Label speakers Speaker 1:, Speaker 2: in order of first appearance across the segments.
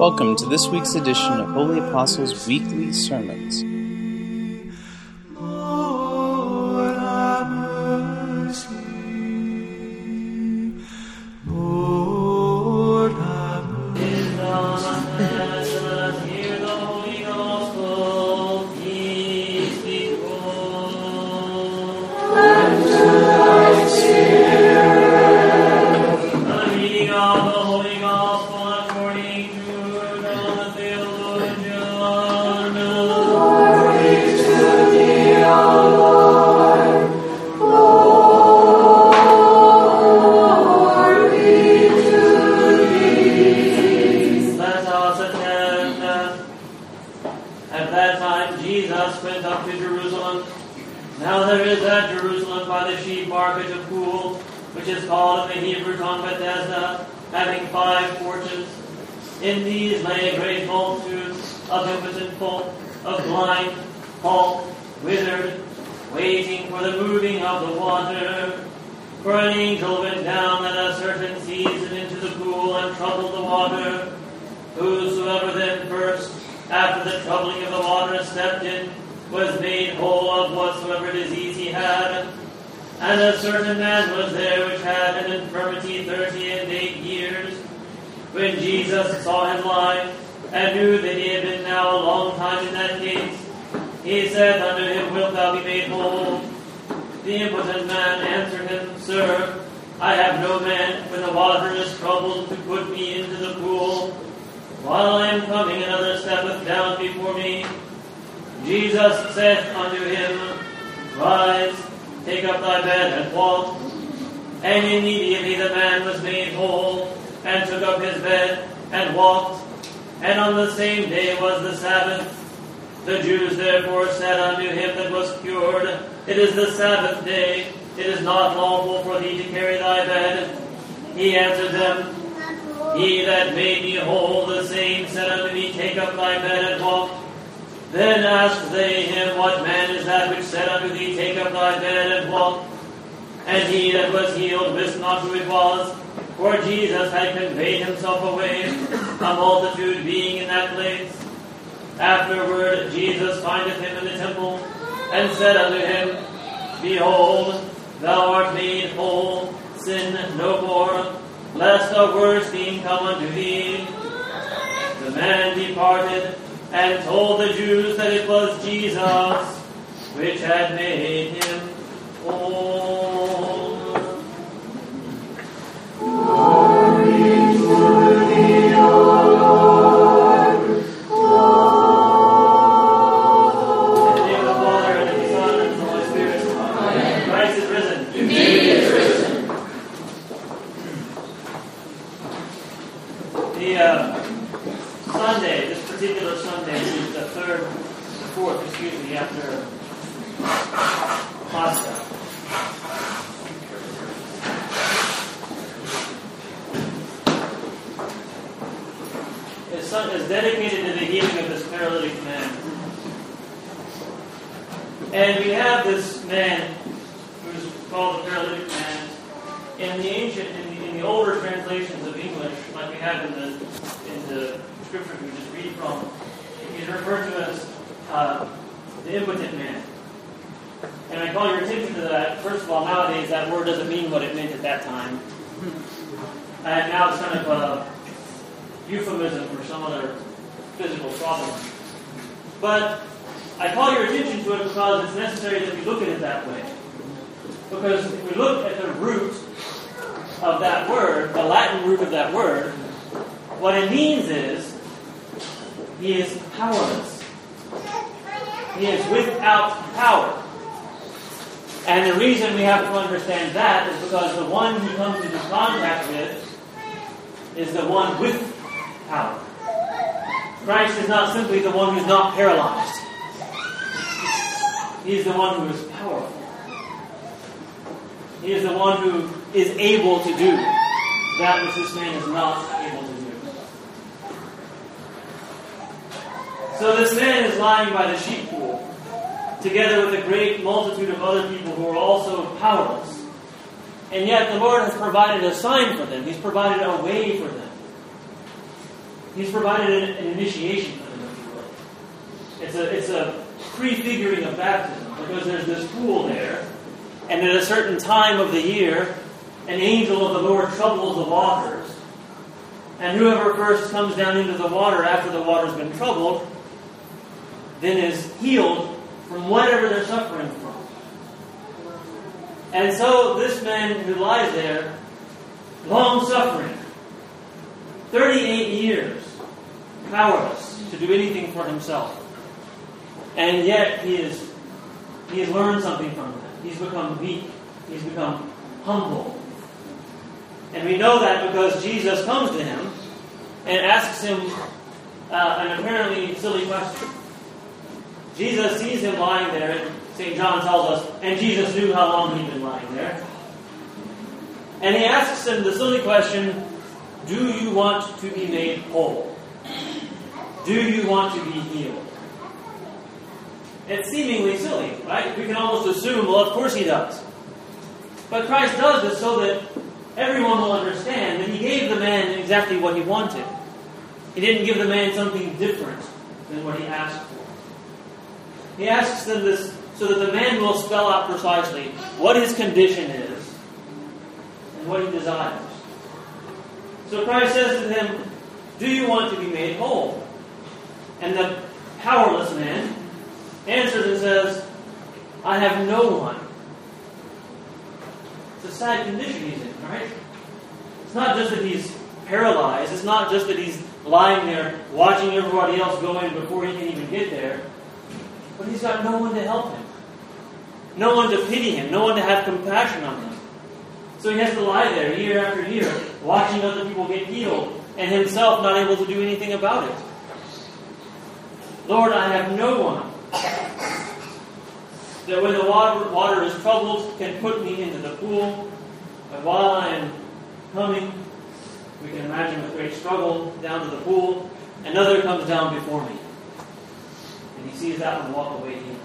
Speaker 1: Welcome to this week's edition of Holy Apostles Weekly Sermons.
Speaker 2: Lord, have mercy. Lord, have mercy.
Speaker 3: Hear the Holy Gospel. Peace be to all.
Speaker 2: And to thy spirit.
Speaker 3: The reading of the Holy Gospel according to John Theologian.
Speaker 2: Glory to thee, O Lord. Glory to thee.
Speaker 3: Let us attend. At that time Jesus went up to Jerusalem. Now there is at Jerusalem by the sheep market a pool, which is called in the Hebrew tongue Bethesda, having 5 porches. In these lay a great multitude of impotent folk, of blind, halt, withered, waiting for the moving of the water. For an angel went down at a certain season into the pool and troubled the water. Whosoever then first, after the troubling of the water, stepped in, was made whole of whatsoever disease he had. And a certain man was there which had an infirmity 38 years. When Jesus saw him lie, and knew that he had been now a long time in that case, he said unto him, Wilt thou be made whole? The impotent man answered him, Sir, I have no man, when the water is troubled, to put me into the pool. While I am coming, another steppeth down before me. Jesus saith unto him, Rise, take up thy bed and walk. And immediately the man was made whole, and took up his bed and walked. And on the same day was the Sabbath. The Jews therefore said unto him that was cured, It is the Sabbath day, it is not lawful for thee to carry thy bed. He answered them, He that made me whole, the same said unto me, Take up thy bed and walk. Then asked they him, What man is that which said unto thee, Take up thy bed and walk? And he that was healed wist not who it was, for Jesus had conveyed himself away, a multitude being in that place. Afterward Jesus findeth him in the temple, and said unto him, Behold, thou art made whole, sin no more, lest a worse thing come unto thee. The man departed, and told the Jews that it was Jesus which had made him whole.
Speaker 2: Glory to thee, O Lord.
Speaker 3: In the name of the Father, and of the Son, and of the Holy Spirit. Amen. Christ is risen.
Speaker 2: Indeed he is risen.
Speaker 3: This particular Sunday, is the fourth, after Pascha. Is dedicated to the healing of this paralytic man. And we have this man who's called the paralytic man in the older translations of English, like we have in the scriptures we just read from. He's referred to as the impotent man. And I call your attention to that. First of all, nowadays that word doesn't mean what it meant at that time. And now it's kind of a euphemism for some other physical problem. But I call your attention to it because it's necessary that we look at it that way. Because if we look at the root of that word, the Latin root of that word, what it means is he is powerless. He is without power. And the reason we have to understand that is because the one who comes into contact with is the one with power. Christ is not simply the one who's not paralyzed. He is the one who is powerful. He is the one who is able to do that which this man is not able to do. So this man is lying by the sheep pool, together with a great multitude of other people who are also powerless. And yet the Lord has provided a sign for them. He's provided a way for them. He's provided an initiation for them, if you will. It's a prefiguring of baptism, because there's this pool there, and at a certain time of the year, an angel of the Lord troubles the waters, and whoever first comes down into the water after the water's been troubled, then is healed from whatever they're suffering from. And so this man who lies there, long suffering, 38 years, powerless to do anything for himself. And yet he has learned something from that. He's become meek. He's become humble. And we know that because Jesus comes to him and asks him an apparently silly question. Jesus sees him lying there, and St. John tells us, and Jesus knew how long he'd been lying there. And he asks him the silly question, do you want to be made whole? Do you want to be healed? It's seemingly silly, right? We can almost assume, well, of course he does. But Christ does this so that everyone will understand that he gave the man exactly what he wanted. He didn't give the man something different than what he asked for. He asks them this so that the man will spell out precisely what his condition is and what he desires. So Christ says to him, do you want to be made whole? And the powerless man answers and says, I have no one. It's a sad condition he's in, right? It's not just that he's paralyzed. It's not just that he's lying there watching everybody else go in before he can even get there. But he's got no one to help him. No one to pity him. No one to have compassion on him. So he has to lie there year after year, watching other people get healed, and himself not able to do anything about it. Lord, I have no one that when the water is troubled can put me into the pool. But while I am coming, we can imagine with great struggle down to the pool, another comes down before me. And he sees that one walk away healed.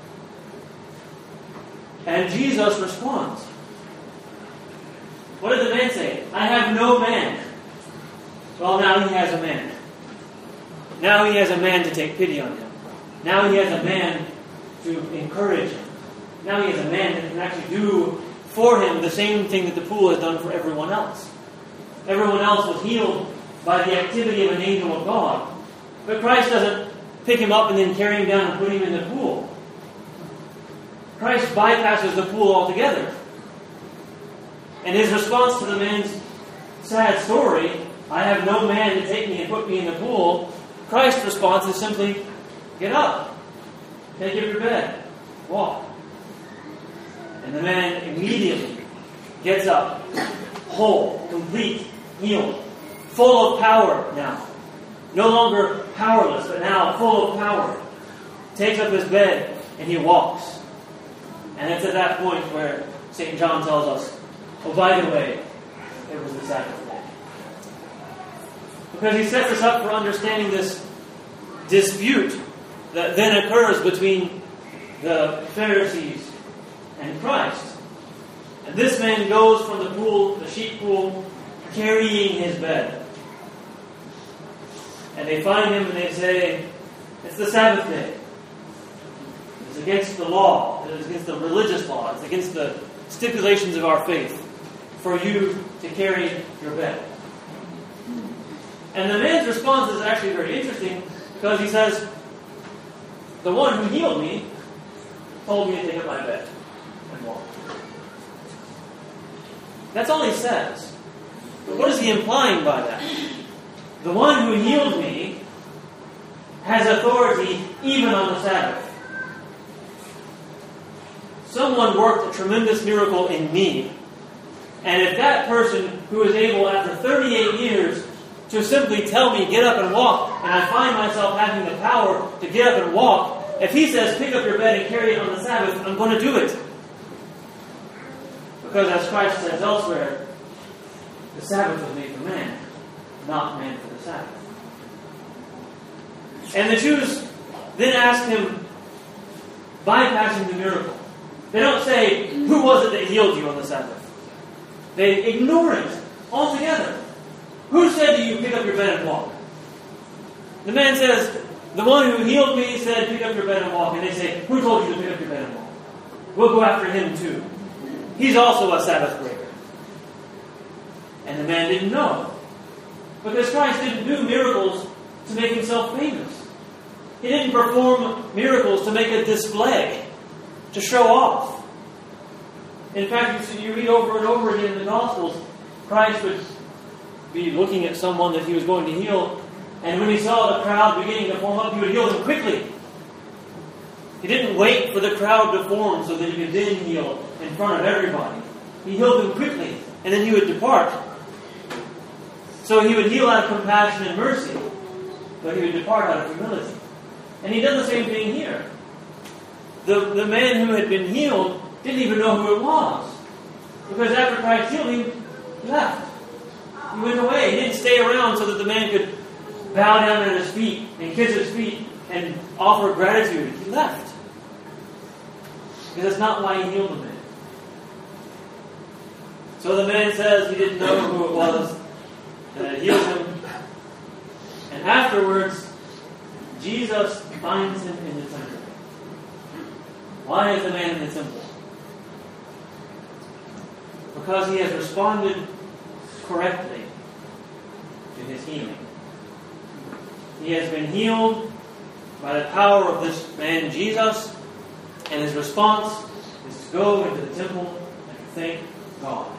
Speaker 3: And Jesus responds. What did the man say? I have no man. Well, now he has a man. Now he has a man to take pity on him. Now he has a man to encourage him. Now he has a man that can actually do for him the same thing that the pool has done for everyone else. Everyone else was healed by the activity of an angel of God. But Christ doesn't pick him up and then carry him down and put him in the pool. Christ bypasses the pool altogether. And his response to the man's sad story, I have no man to take me and put me in the pool, Christ's response is simply, get up, take up your bed, walk. And the man immediately gets up, whole, complete, healed, full of power now. No longer powerless, but now full of power. Takes up his bed and he walks. And it's at that point where St. John tells us, oh, by the way, it was the Sabbath day. Because he sets us up for understanding this dispute that then occurs between the Pharisees and Christ. And this man goes from the pool, the sheep pool, carrying his bed. And they find him and they say, it's the Sabbath day. It's against the law. It's against the religious law. It's against the stipulations of our faith for you to carry your bed. And the man's response is actually very interesting because he says, the one who healed me told me to take up my bed and walk. That's all he says. But what is he implying by that? The one who healed me has authority even on the Sabbath. Someone worked a tremendous miracle in me. And if that person who is able, after 38 years, to simply tell me, get up and walk, and I find myself having the power to get up and walk, if he says, pick up your bed and carry it on the Sabbath, I'm going to do it. Because as Christ says elsewhere, the Sabbath was made for man, not man for the Sabbath. And the Jews then asked him, bypassing the miracle. They don't say, who was it that healed you on the Sabbath? They ignore it altogether. Who said to you, pick up your bed and walk? The man says, the one who healed me said, pick up your bed and walk. And they say, who told you to pick up your bed and walk? We'll go after him too. He's also a Sabbath breaker. And the man didn't know. Because Christ didn't do miracles to make himself famous. He didn't perform miracles to make a display, to show off. In fact, you read over and over again in the Gospels, Christ would be looking at someone that he was going to heal, and when he saw the crowd beginning to form up, he would heal them quickly. He didn't wait for the crowd to form so that he could then heal in front of everybody. He healed them quickly, and then he would depart. So he would heal out of compassion and mercy, but he would depart out of humility. And he does the same thing here. The man who had been healed didn't even know who it was. Because after Christ healed him, he left. He went away. He didn't stay around so that the man could bow down at his feet and kiss his feet and offer gratitude. He left. Because that's not why he healed the man. So the man says he didn't know who it was that had healed him. And afterwards, Jesus finds him in the temple. Why is the man in the temple? Because he has responded correctly to his healing. He has been healed by the power of this man Jesus, and his response is to go into the temple and to thank God.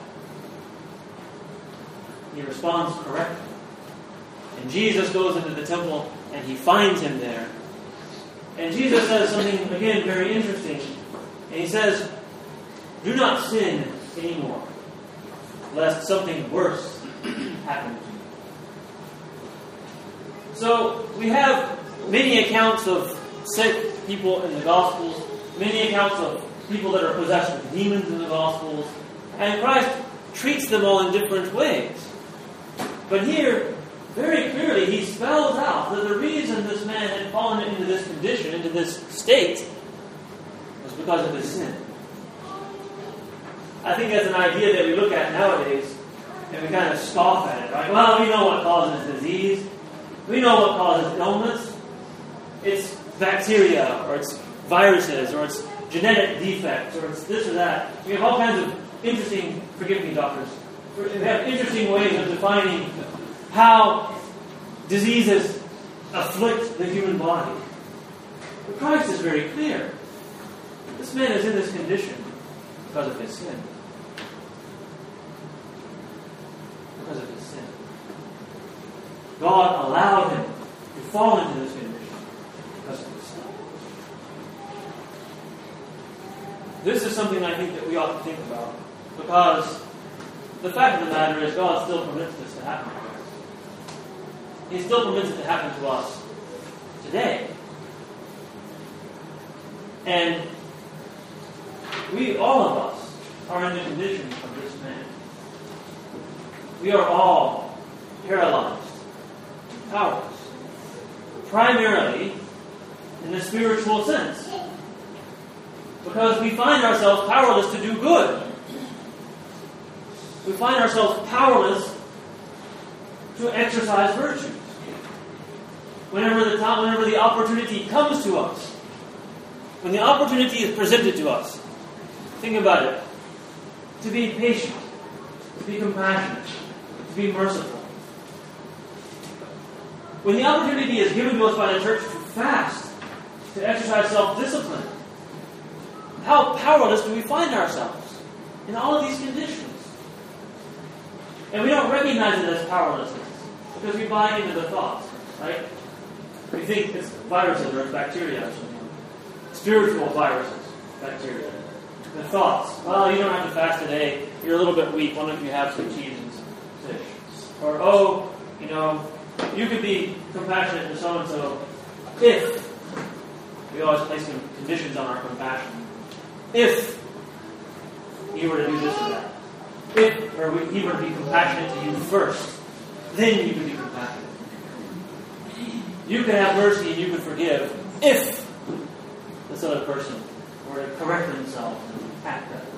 Speaker 3: He responds correctly. And Jesus goes into the temple and he finds him there. And Jesus says something, again, very interesting. And he says, do not sin anymore, lest something worse happen to you. So, we have many accounts of sick people in the Gospels, many accounts of people that are possessed with demons in the Gospels, and Christ treats them all in different ways. But here, very clearly, he spells out that the reason this man had fallen into this condition, into this state, was because of his sin. I think that's an idea that we look at nowadays, and we kind of scoff at it, right? Well, we know what causes disease. We know what causes illness. It's bacteria, or it's viruses, or it's genetic defects, or it's this or that. We have all kinds of interesting, forgive me, doctors, we have interesting ways of defining how diseases afflict the human body. But Christ is very clear. This man is in this condition because of his sin. Because of his sin. God allowed him to fall into this condition because of his sin. This is something I think that we ought to think about, because the fact of the matter is God still permits this to happen to us. He still permits it to happen to us today. And we, all of us, are in the condition of this man. We are all paralyzed, powerless, primarily in the spiritual sense. Because we find ourselves powerless to do good. We find ourselves powerless to exercise virtues. Whenever the opportunity comes to us, when the opportunity is presented to us, think about it. To be patient, to be compassionate, to be merciful. When the opportunity is given to us by the church to fast, to exercise self-discipline, how powerless do we find ourselves in all of these conditions? And we don't recognize it as powerlessness because we buy into the thoughts, right? We think it's viruses or it's bacteria or something. Spiritual viruses, bacteria. The thoughts. Well, you don't have to fast today. You're a little bit weak. Why don't you have some cheese and fish? Or, you could be compassionate to so-and-so if, we always place some conditions on our compassion, if he were to do this or that. If he were to be compassionate to you first, then you could be compassionate. You could have mercy and you could forgive if this other person were to correct themselves and act better.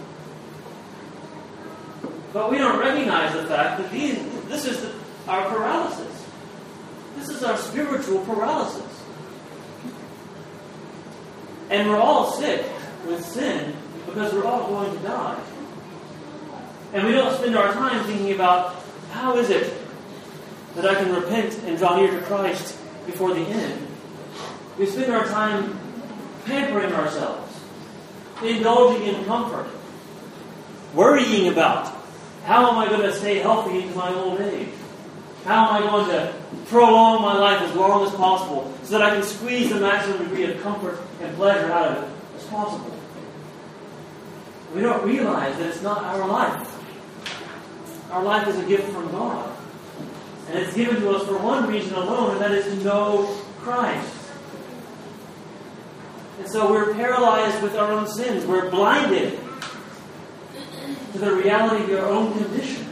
Speaker 3: But we don't recognize the fact that this is our paralysis. This is our spiritual paralysis. And we're all sick with sin because we're all going to die. And we don't spend our time thinking about how is it that I can repent and draw near to Christ before the end. We spend our time pampering ourselves, indulging in comfort, worrying about how am I going to stay healthy into my old age? How am I going to prolong my life as long as possible so that I can squeeze the maximum degree of comfort and pleasure out of it as possible? We don't realize that it's not our life. Our life is a gift from God. And it's given to us for one reason alone, and that is to know Christ. And so we're paralyzed with our own sins. We're blinded to the reality of our own condition.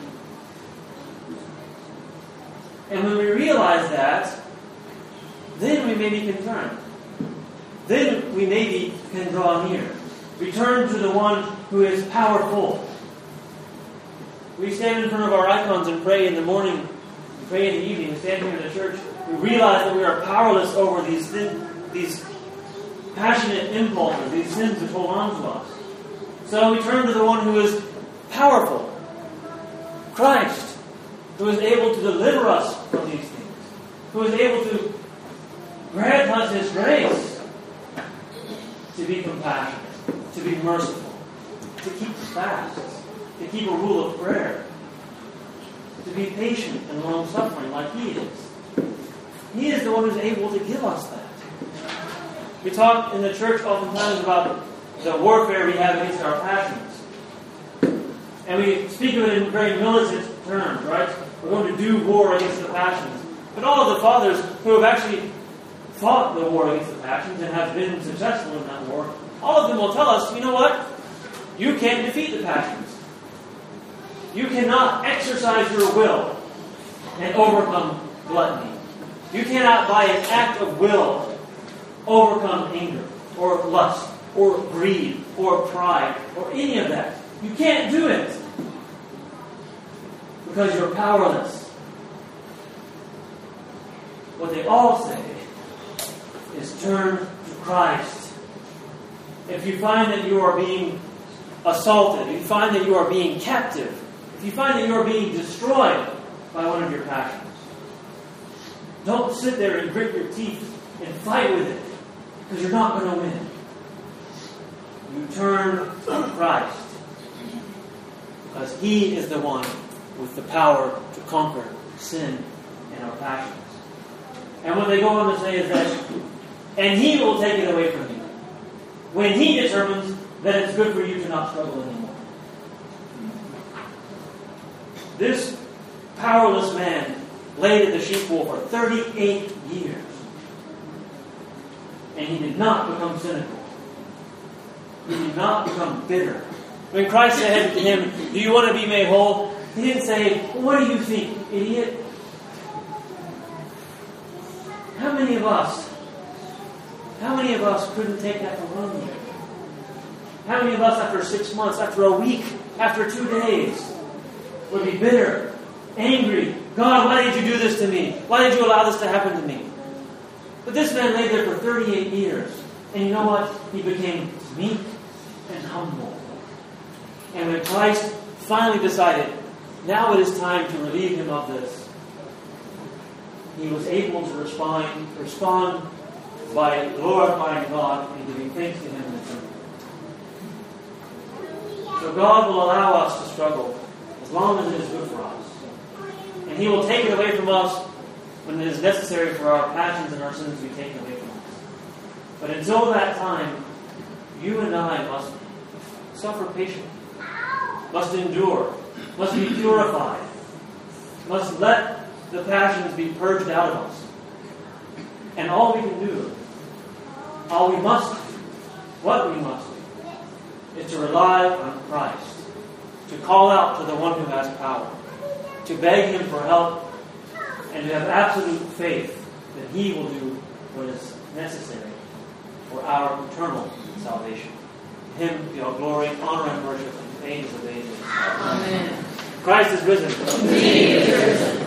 Speaker 3: And when we realize that, then we maybe can turn. Then we maybe can draw near. Return to the one who is powerful. We stand in front of our icons and pray in the morning, and pray in the evening, we stand here in the church. We realize that we are powerless over these passionate impulses, these sins that hold on to us. So we turn to the one who is powerful, Christ, who is able to deliver us from these things, who is able to grant us His grace to be compassionate, to be merciful, to keep fasts, to keep a rule of prayer, to be patient and long-suffering like He is. He is the one who is able to give us that. We talk in the church oftentimes about the warfare we have against our passions. And we speak of it in very militant terms, right? We're going to do war against the passions. But all of the fathers who have actually fought the war against the passions and have been successful in that war, all of them will tell us, you know what? You can't defeat the passions. You cannot exercise your will and overcome gluttony. You cannot, by an act of will, overcome anger or lust or greed or pride or any of that. You can't do it because you're powerless. What they all say is turn to Christ. If you find that you are being assaulted, if you find that you are being captive, if you find that you are being destroyed by one of your passions, don't sit there and grit your teeth and fight with it, because you're not going to win. You turn to Christ, because He is the one with the power to conquer sin and our passions. And what they go on to say is that, and He will take it away from you, when He determines that it's good for you to not struggle anymore. This powerless man laid at the sheepfold for 38 years. And he did not become cynical. He did not become bitter. When Christ said to him, do you want to be made whole? He didn't say, what do you think, idiot? How many of us couldn't take that for 1 year? How many of us after 6 months, after a week, after 2 days, would be bitter, angry? God, why did you do this to me? Why did you allow this to happen to me? But this man lay there for 38 years. And you know what? He became meek and humble. And when Christ finally decided, now it is time to relieve him of this, he was able to respond by glorifying God and giving thanks to Him in the temple. So God will allow us to struggle as long as it is good for us. And He will take it away from us when it is necessary for our passions and our sins to be taken away from us. But until that time, you and I must suffer patiently, must endure, must be purified, must let the passions be purged out of us. And all we can do, all we must do, what we must do, is to rely on Christ, to call out to the one who has power, to beg Him for help, and to have absolute faith that He will do what is necessary for our eternal salvation. To Him be all glory, honor, and worship in the ages of ages. Amen. Christ is risen.
Speaker 2: He is risen.